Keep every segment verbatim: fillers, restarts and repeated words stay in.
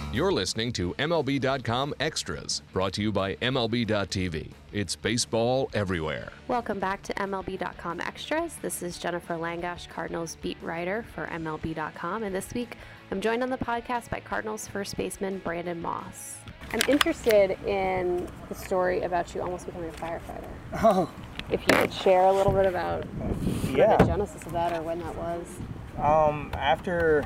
You're listening to M L B dot com Extras, brought to you by M L B dot T V. It's baseball everywhere. Welcome back to M L B dot com Extras. This is Jennifer Langash, Cardinals beat writer for M L B dot com, and this week I'm joined on the podcast by Cardinals first baseman Brandon Moss. I'm interested in the story about you almost becoming a firefighter. Oh. If you could share a little bit about yeah. the genesis of that or when that was. Um, after,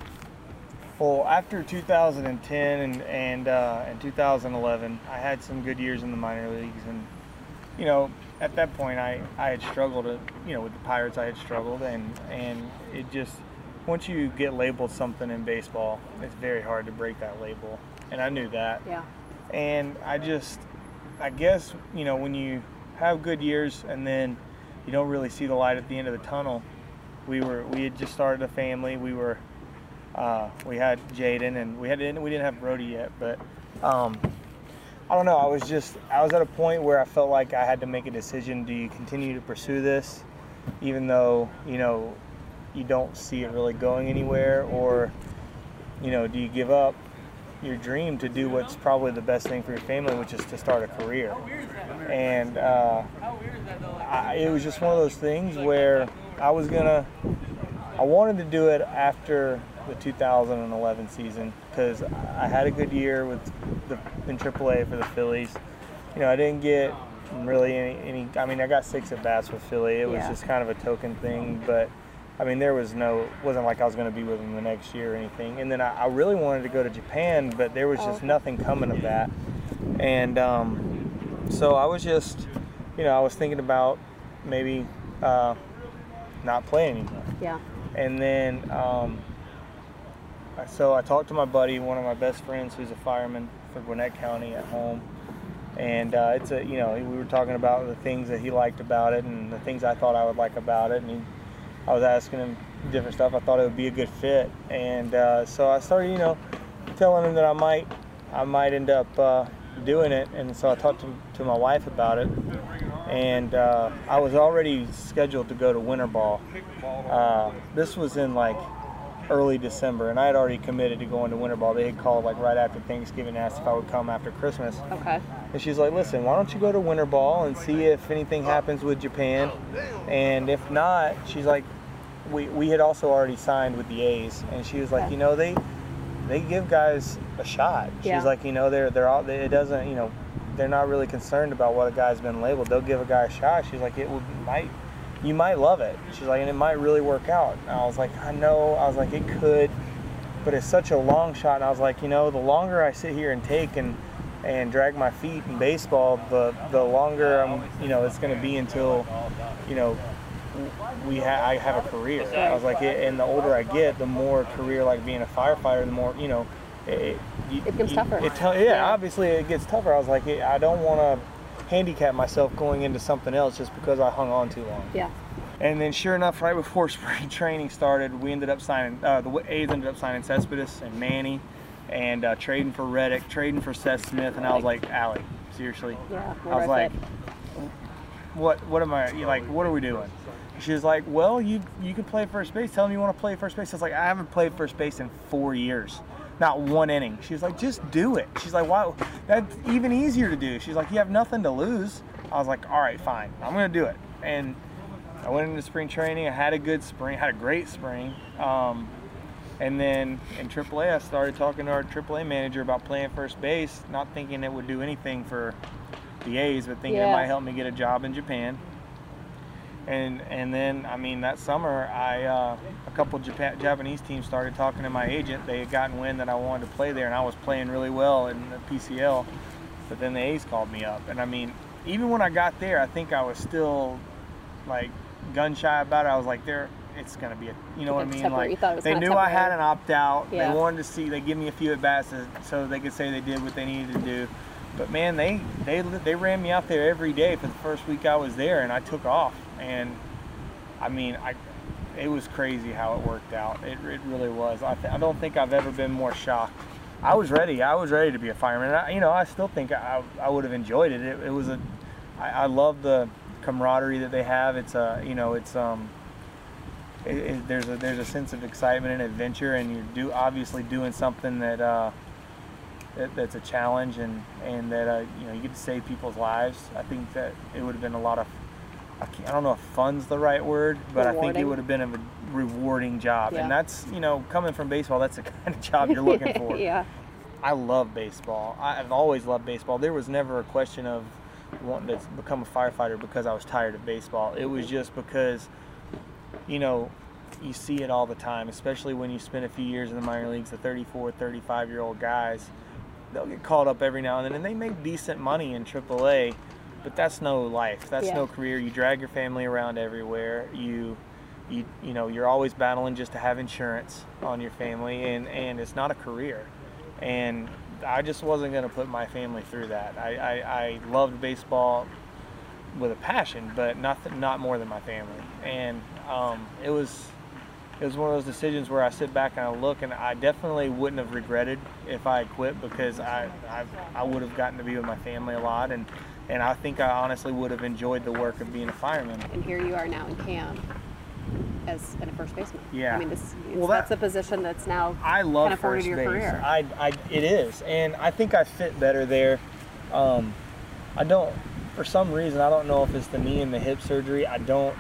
well, after two thousand ten and and, uh, and two thousand eleven, I had some good years in the minor leagues, and you know, at that point, I, I had struggled. You know, with the Pirates, I had struggled, and and it just once you get labeled something in baseball, it's very hard to break that label, and I knew that. Yeah. And I just, I guess, you know, when you have good years and then you don't really see the light at the end of the tunnel. We were we had just started a family. We were uh, we had Jaden, and we had we didn't have Brody yet, but um, I don't know. I was just I was at a point where I felt like I had to make a decision. Do you continue to pursue this, even though you know you don't see it really going anywhere, or you know, do you give up your dream to do what's probably the best thing for your family, which is to start a career? And uh, I, it was just one of those things where I was gonna, I wanted to do it after the two thousand eleven season because I had a good year with the in triple A for the Phillies. You know, I didn't get really any, any I mean, I got six at bats with Philly. It was yeah. just kind of a token thing, but I mean, there was no, it wasn't like I was going to be with him the next year or anything. And then I, I really wanted to go to Japan, but there was just nothing coming of that. And um, so I was just, you know, I was thinking about maybe uh, not playing anymore. Yeah. And then, um, so I talked to my buddy, one of my best friends, who's a fireman for Gwinnett County at home. And uh, it's a, you know, we were talking about the things that he liked about it and the things I thought I would like about it. And he, I was asking him different stuff. I thought it would be a good fit, and uh, so I started, you know, telling him that I might, I might end up uh, doing it. And so I talked to, to my wife about it, and uh, I was already scheduled to go to winter ball. Uh, this was in like early December, and I had already committed to going to winter ball. They had called like right after Thanksgiving, and asked if I would come after Christmas. Okay. And she's like, listen, why don't you go to winter ball and see if anything happens with Japan, and if not, she's like, we we had also already signed with the A's, and she was like, okay. you know, they they give guys a shot. She's yeah. like, you know, they're they're all it doesn't, you know, they're not really concerned about what a guy's been labeled. They'll give a guy a shot. She's like, it would might you might love it. She's like, and it might really work out. And I was like, I know. I was like, it could, but it's such a long shot. And I was like, you know, the longer I sit here and take and and drag my feet in baseball, the the longer I'm, you know, it's going to be until, you know, we ha- I have a career. I was like, and the older I get, the more career, like being a firefighter, the more, you know, it, it becomes tougher. It te- yeah, yeah, obviously it gets tougher. I was like, I don't want to handicap myself going into something else just because I hung on too long. Yeah. And then sure enough, right before spring training started, we ended up signing, uh, the A's ended up signing Cespedes and Manny, and uh, trading for Reddick, trading for Seth Smith, and I was like, Allie, seriously? Yeah, I was like, what what am I, like, what are we doing? She was like, well, you you can play first base. Tell them you want to play first base. I was like, I haven't played first base in four years. Not one inning. She was like, just do it. She's like, wow, that's even easier to do. She's like, you have nothing to lose. I was like, all right, fine. I'm going to do it. And I went into spring training. I had a good spring, had a great spring. Um, and then in triple A, I started talking to our triple A manager about playing first base, not thinking it would do anything for the A's, but thinking yeah. it might help me get a job in Japan. And and then, I mean, that summer, I uh, a couple Japan, Japanese teams started talking to my agent. They had gotten wind that I wanted to play there, and I was playing really well in the P C L. But then the A's called me up. And, I mean, even when I got there, I think I was still, like, gun-shy about it. I was like, there, it's going to be a, you know what I mean? Temporary. Like, you thought it was they kind knew of I had an opt-out. Yeah. They wanted to see, they give me a few at-bats so they could say they did what they needed to do. But, man, they, they, they ran me out there every day for the first week I was there, and I took off. And, I mean, I, it was crazy how it worked out. It, it really was. I, th- I don't think I've ever been more shocked. I was ready. I was ready to be a fireman. I, you know, I still think I, I would have enjoyed it. It, it was a, I, I love the camaraderie that they have. It's a, you know, it's um, it, it, there's a there's a sense of excitement and adventure, and you're do obviously doing something that uh, that, that's a challenge, and and that uh, you know, you get to save people's lives. I think that it would have been a lot of, I, can't, I don't know if fun's the right word, but rewarding. I think it would have been a re- rewarding job. Yeah. And that's, you know, coming from baseball, that's the kind of job you're looking for. Yeah. I love baseball. I've always loved baseball. There was never a question of wanting to become a firefighter because I was tired of baseball. It was just because, you know, you see it all the time, especially when you spend a few years in the minor leagues. The thirty-four, thirty-five-year-old guys, they'll get called up every now and then, and they make decent money in triple A, but that's no life. That's yeah. no career. You drag your family around everywhere. You, you, you know, you're always battling just to have insurance on your family, and, and it's not a career. And I just wasn't going to put my family through that. I, I, I loved baseball with a passion, but not not more than my family. And um, it was it was one of those decisions where I sit back and I look, and I definitely wouldn't have regretted if I had quit, because I I, I would have gotten to be with my family a lot, and, and I think I honestly would have enjoyed the work of being a fireman. And here you are now in camp as a first baseman. Yeah. I mean, this, well, that, that's a position that's now I love kind of forward first to your base. career. I, I, it is, and I think I fit better there. Um, I don't, for some reason, I don't know if it's the knee and the hip surgery, I don't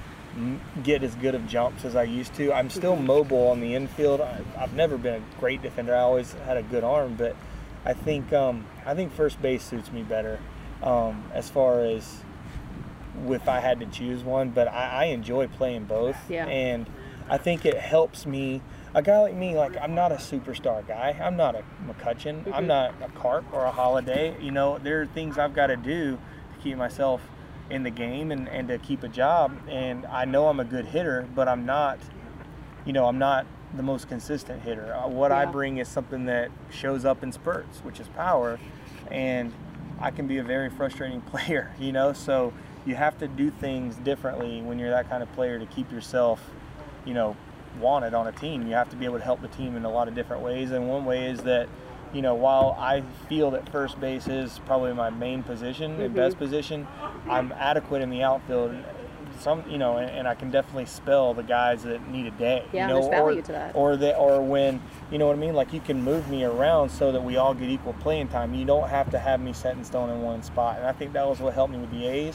get as good of jumps as I used to. I'm still mobile on the infield. I, I've never been a great defender. I always had a good arm, but I think um, I think first base suits me better um, as far as if I had to choose one. But I, I enjoy playing both, yeah. and I think it helps me. A guy like me, like I'm not a superstar guy. I'm not a McCutcheon. Mm-hmm. I'm not a Carp or a Holiday. You know, there are things I've got to do to keep myself in the game and, and to keep a job. And I know I'm a good hitter, but I'm not, you know, I'm not the most consistent hitter. Uh, what yeah. I bring is something that shows up in spurts, which is power. And I can be a very frustrating player, you know, so you have to do things differently when you're that kind of player to keep yourself, you know, wanted on a team. You have to be able to help the team in a lot of different ways. And one way is that, you know, while I feel that first base is probably my main position, mm-hmm. and best position, I'm adequate in the outfield. Some, you know, and, and I can definitely spell the guys that need a day. Yeah, you know, there's value or, to that. Or that, or when, you know what I mean? Like, you can move me around so that we all get equal playing time. You don't have to have me set in stone in one spot. And I think that was what helped me with the A's.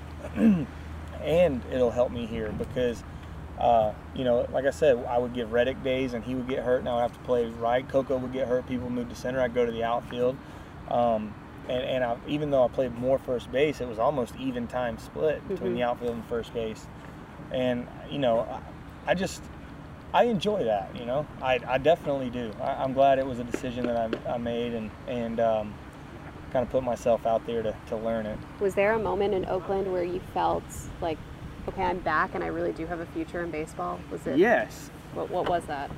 And it'll help me here because, uh, you know, like I said, I would give Reddick days and he would get hurt and I would have to play right. Coco would get hurt, people move to center, I'd go to the outfield. Um, and and I, even though I played more first base, it was almost even time split between mm-hmm. the outfield and first base. And, you know, I, I just, I enjoy that, you know. I, I definitely do. I, I'm glad it was a decision that I, I made and, and um, kind of put myself out there to, to learn it. Was there a moment in Oakland where you felt like, okay, I'm back and I really do have a future in baseball? Was it? Yes. What, what was that?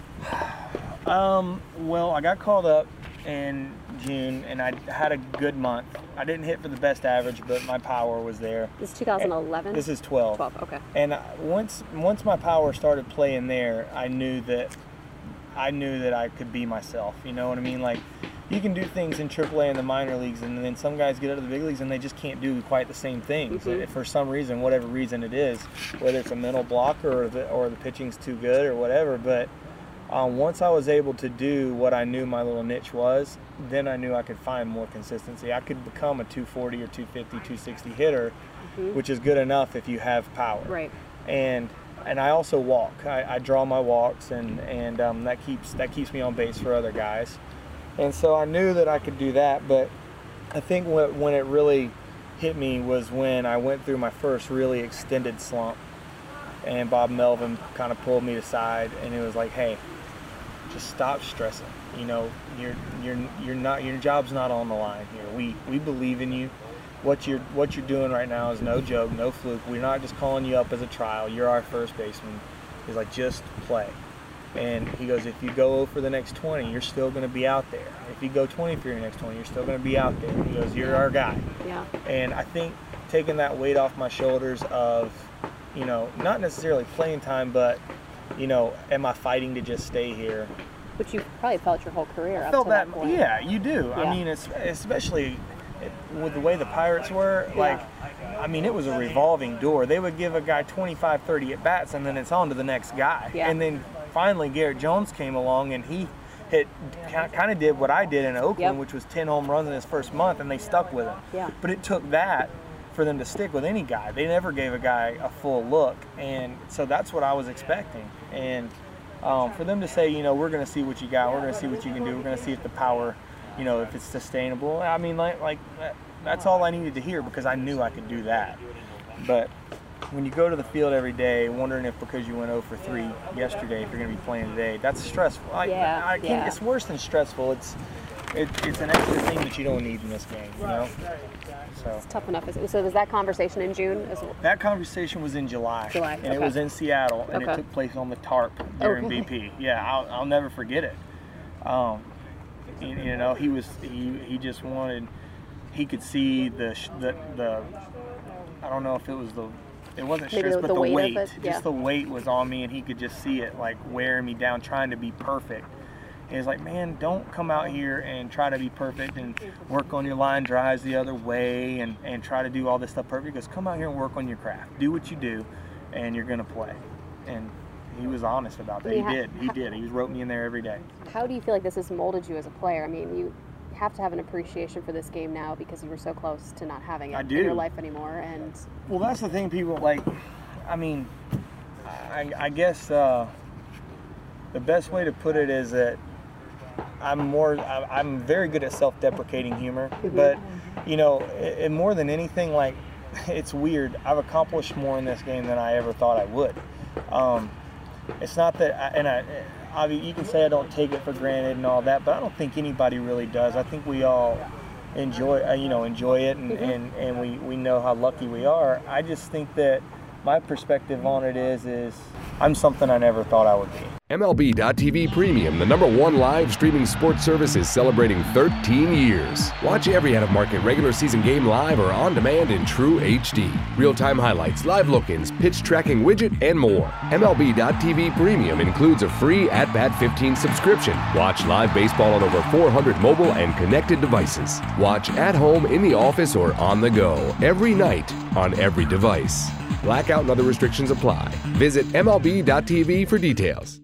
Um, well, I got called up in June and I had a good month. I didn't hit for the best average, but my power was there. This is twenty eleven? And this is twelve. twelve, okay. And once once my power started playing there, I knew that I knew that I could be myself. You know what I mean? Like, you can do things in triple A and the minor leagues, and then some guys get out of the big leagues and they just can't do quite the same things. Mm-hmm. For some reason, whatever reason it is, whether it's a mental block or the, or the pitching's too good or whatever. But um, once I was able to do what I knew my little niche was, then I knew I could find more consistency. I could become a two forty or two fifty, two sixty hitter, mm-hmm. which is good enough if you have power. Right. And and I also walk. I, I draw my walks, and and um, that keeps that keeps me on base for other guys. And so I knew that I could do that, but I think when, when it really hit me was when I went through my first really extended slump, and Bob Melvin kind of pulled me aside, and it was like, hey, just stop stressing. You know, you're you're you're not your job's not on the line here. We we believe in you. What you're what you're doing right now is no joke, no fluke. We're not just calling you up as a trial. You're our first baseman. He's like, just play. And he goes, if you go for the next twenty, you're still going to be out there. If you go twenty for your next twenty, you're still going to be out there. He goes, you're our guy. Yeah. And I think taking that weight off my shoulders of, you know, not necessarily playing time, but, you know, am I fighting to just stay here? Which you probably felt your whole career I up felt to that, that point. Yeah, you do. Yeah. I mean, it's, especially with the way the Pirates were, yeah. like, I mean, it was a revolving door. They would give a guy twenty-five, thirty at bats, and then it's on to the next guy. Yeah. And then finally Garrett Jones came along, and he hit, kind of did what I did in Oakland, Yep. which was ten home runs in his first month, and they stuck with him. Yeah. But it took that for them to stick with any guy. They never gave a guy a full look, and so that's what I was expecting. And um, for them to say, you know, we're going to see what you got, we're going to see what you can do, we're going to see if the power, you know, if it's sustainable. I mean, like, like that, that's all I needed to hear, because I knew I could do that. But when you go to the field every day wondering if because you went oh for three yesterday, if you're going to be playing today, that's stressful. I, Yeah, I can't, yeah. It's worse than stressful. It's it, it's an extra thing that you don't need in this game, you know? So It's tough enough. So was that conversation in June as well? that conversation was in July. July, And it okay. was in Seattle, and Okay. it took place on the tarp during Okay. B P. Yeah, I'll, I'll never forget it. Um, you, you know, he was he, he just wanted, he could see the, sh- the, the, I don't know if it was the, it wasn't Maybe stress, the- but the the weight weight. of it, yeah. Just the weight was on me, and he could just see it, like, wearing me down, trying to be perfect. And he's like, man, don't come out here and try to be perfect and work on your line drives the other way and, and try to do all this stuff perfect. Because come out here and work on your craft. Do what you do, and you're going to play. And he was honest about that. He Yeah. did. He did. He wrote me in there every day. How do you feel like this has molded you as a player? I mean, you have to have an appreciation for this game now because you were so close to not having it I in do. your life anymore. And Well, that's the thing, people, like, I mean, I, I guess uh, the best way to put it is that I'm more, I- I'm very good at self-deprecating humor, but, you know, and more than anything, like, it's weird. I've accomplished more in this game than I ever thought I would. Um, it's not that, I, and I, I mean, you can say I don't take it for granted and all that, but I don't think anybody really does. I think we all enjoy, uh, you know, enjoy it, and, and, and we, we know how lucky we are. I just think that my perspective on it is, is I'm something I never thought I would be. M L B dot T V Premium, the number one live streaming sports service, is celebrating thirteen years. Watch every out-of-market regular season game live or on demand in true H D. Real-time highlights, live look-ins, pitch tracking widget, and more. M L B dot T V Premium includes a free At Bat fifteen subscription. Watch live baseball on over four hundred mobile and connected devices. Watch at home, in the office, or on the go every night on every device. Blackout and other restrictions apply. Visit M L B dot T V for details.